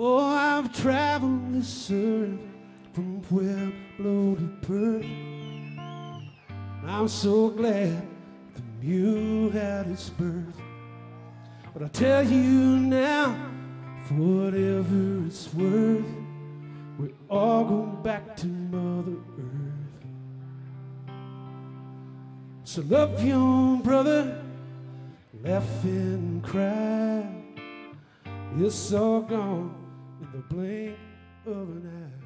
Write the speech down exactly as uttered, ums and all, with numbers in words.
Oh, I've traveled this earth from Pueblo to Perth. I'm so glad the mule had its birth. But I tell you now, for whatever it's worth, we all go back to Mother Earth. So love your brother, laugh and cry. It's all gone in the blink of an eye.